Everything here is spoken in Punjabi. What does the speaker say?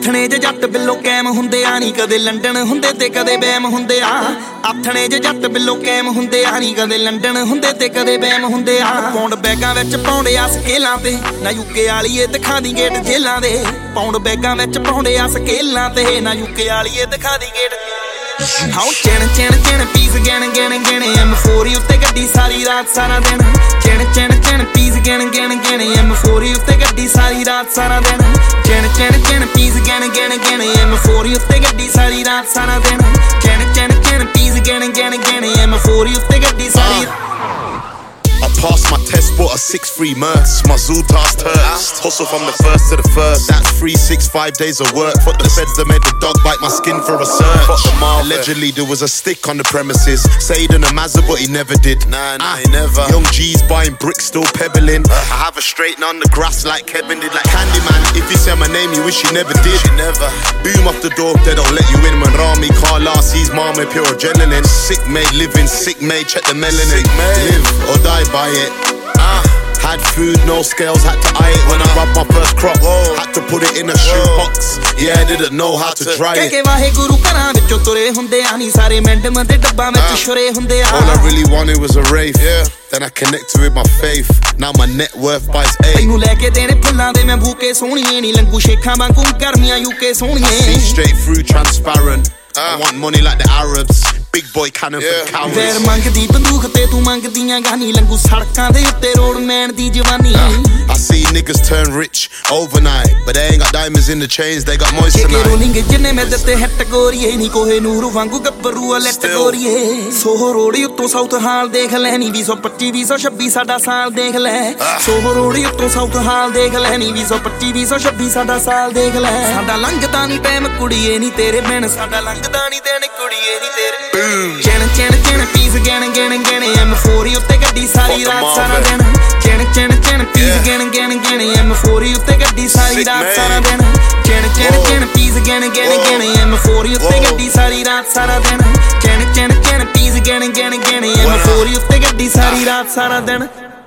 ਆਥਣੇ ਜੇ ਜੱਟ ਬਿੱਲੋ ਕੈਮ ਹੁੰਦੇ ਆ ਨੀ ਕਦੇ ਲੰਡਨ ਹੁੰਦੇ ਤੇ ਕਦੇ ਬੈਮ ਹੁੰਦੇ ਆ ਆਥਣੇ ਜੇ ਜੱਟ ਬਿੱਲੋ ਕੈਮ ਹੁੰਦੇ ਆ ਨੀ ਕਦੇ ਲੰਡਨ ਹੁੰਦੇ ਤੇ ਕਦੇ ਬੈਮ ਹੁੰਦੇ ਆ ਪੌਂਡ ਬੈਗਾਂ ਵਿੱਚ ਪਾਉਂਦੇ ਆ ਸਕੇਲਾਂ ਤੇ ਨਾ ਯੂਕੇ ਵਾਲੀਏ ਦਿਖਾ ਦੀ ਗੇਟ ਜੇਲਾਂ ਦੇ ਪੌਂਡ ਬੈਗਾਂ ਵਿੱਚ ਪਾਉਂਦੇ ਆ ਸਕੇਲਾਂ ਤੇ ਨਾ ਯੂਕੇ ਵਾਲੀਏ ਦਿਖਾ ਦੀ ਗੇਟ ਹਾਉ ਚਿਣ ਪੀਸ ਗਿਣ M4 ਉੱਤੇ ਗੱਡੀ ਸਾਰੀ ਰਾਤ ਸਾਰਾ ਦਿਨ ਚਿਣ ਪੀਸ ਗਿਣ M4 ਉੱਤੇ ਗੱਡੀ ਸਾਰੀ ਰਾਤ ਸਾਰਾ ਦਿਨ ਚਿਣ ਪੀਸ ਗਿਣ M4 ਉੱਤੇ ਗੱਡੀ ਸਾਰੀ ਰਾਤ ਸਾਰਾ ਦਿਨ ਚਿਣ ਪੀਸ ਗਿਣ M4 ਉੱਤੇ ਗੱਡੀ ਸਾਰੀ I passed my test, bought a 6-3 Merc. My Zootas hurts. Hustle from the first to the first. That's 3-6-5 days of work. Fuck the feds that made the dog bite my skin for a search. Fuck the market. Allegedly there was a stick on the premises. Said in a Mazda but he never did. Nah, he never. Young G's buying bricks, still pebbling. I have a straighten on the grass like Kevin did. Like Candyman, if you say my name you wish you never did. She never. Boom off the door, they don't let you in. When Rami Carl sees mama pure adrenaline. Sick mate living, sick mate check the melanin. Live or die by it. Had food, no scales, had to eye it when I rubbed my first crop. Had to put it in a shoebox. Yeah, I didn't know how to dry it. ਕੇ ਵਾਹਿਗੁਰੂ ਘਰਾਂ ਵਿੱਚੋਂ ਤੁਰੇ ਹੁੰਦੇ ਆ ਨੀ ਸਾਰੇ ਮੈਂਡਮ ਦੇ ਡੱਬਾਂ ਵਿੱਚ ਛੁਰੇ ਹੁੰਦੇ ਆ All I really wanted was a rave. Then I connected with my faith. Now my net worth buys A. ਤੈਨੂੰ ਲੈ ਕੇ ਦੇਣੇ ਫੁੱਲਾਂ ਦੇ ਮੈਂ ਭੂਕੇ ਸੋਹਣੀਏ ਨੀ ਲੰਗੂ ਸ਼ੇਖਾਂ ਵਾਂਗੂ ਗਰਮੀਆਂ ਯੂਕੇ ਸੋਹਣੀਏ See straight through transparent. I want money like the Arabs. Big boy cannon for the cowards. ਫੇਰ ਮੰਗਦੀ ਬੰਦੂਕ ਤੇ ਤੂੰ ਮੰਗਦੀਆਂ ਗਾਨੀ ਲੰਗੂ ਸੜਕਾਂ ਦੇ ਉੱਤੇ ਰੋਡ ਮੈਨ ਦੀ ਜਵਾਨੀ I see niggas turn rich overnight, but they ain't got diamonds in the chains, they got moissanite. Rolling ਜਿੰਨੇ ਮੈਂ ਦਿੱਤੇ ਹਿੱਟ ਗੋਰੀਏ ਨੀ ਕੋਹੇ ਨੂਰ ਵਾਂਗੂ ਗੱਭਰੂ ਆ ਲੈਟ ਗੋਰੀਏ ਸੋਹ ਰੋੜੀ ਉੱਤੋਂ ਸਾਊਥ ਹਾਲ ਦੇਖ ਲੈ ਨੀ 225 226 ਸਾਡਾ ਸਾਲ ਦੇਖ ਲੈ ਸੋਹ ਰੋੜੀ ਉੱਤੋਂ ਸਾਊਥ ਹਾਲ ਦੇਖ ਲੈ ਨੀ 225 226 ਸਾਡਾ ਸਾਲ ਦੇਖ ਲੈ ਸਾਡਾ ਲੰਘਦਾ ਨੀ ਟਾਈਮ ਕੁੜੀਏ ਨੀ ਤੇਰੇ ਬਿਨ ਸਾਡਾ ਲੰਘਦਾ ਨੀ ਦਿਨ ਕੁੜੀਏ ਨੀ ਤੇਰੇ ਚਿਣ ਪੀਸ ਗਿਣ M4 ਉੱਤੇ ਗੱਡੀ ਸਾਰੀ ਰਾਤ ਸਾਰਾ ਦਿਨ ਚਿਣ ਪੀਸ ਗਿਣ M4 ਉੱਤੇ ਗੱਡੀ ਸਾਰੀ ਰਾਤ ਸਾਰਾ ਦਿਨ ਚਿਣ ਪੀਸ ਗਿਣ M4 ਉੱਤੇ ਗੱਡੀ ਸਾਰੀ ਰਾਤ ਸਾਰਾ ਦਿਨ ਚਿਣ ਪੀਸ ਗਿਣ M4 ਉੱਤੇ ਗੱਡੀ ਸਾਰੀ ਰਾਤ ਸਾਰਾ ਦਿਨ